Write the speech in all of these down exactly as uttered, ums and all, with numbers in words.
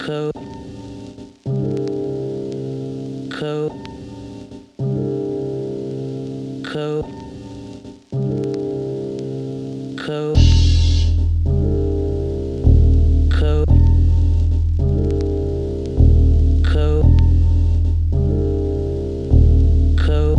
Code. Code. Code. Code. Code. Code. Code.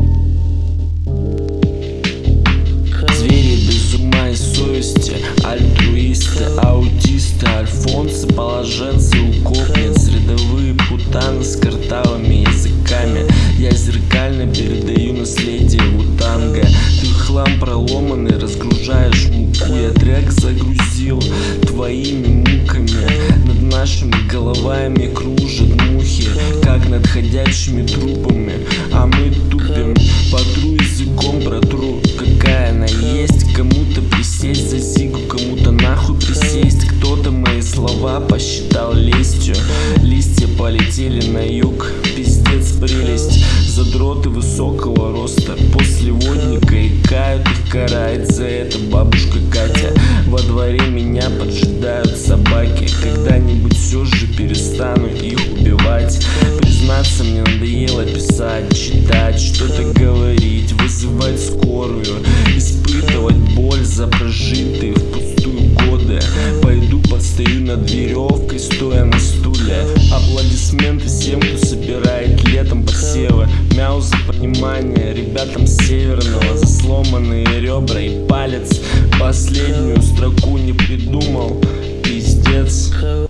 Звери без ума и совести, альтруисты, аутисты, альфонсы, положенцы, укопницы, рядовые путаны с картавыми языками. Я зеркально передаю наследие Вутанга. Ты в хлам проломанный разгружаешь муку. Я трек загрузил твоими муками. Над нашими головами кружат мухи, как над ходячими трупами. А мы тупим, потру языком, протру, какая она есть. Кому-то присесть за сигу, кому-то нахуй присесть. Кто-то мои слова посчитал лестью. Листья полетели на юг, пиздец прелесть. Задроты высокого роста после водника икают, их карает за это бабушка Катя. Во дворе меня поджидают собаки. Когда-нибудь все же перестану их убивать. Признаться, мне надоело писать, читать, что-то говорить, вызывать скорую, испытывать боль за прожитые впустую годы. Пойду подстою над веревкой, стоя на стуле. Аплодисменты всем, кто собирает летом посевы. Мяу за понимание ребятам с северного. За сломанные ребра и палец. Последнюю строку не придумал, пиздец.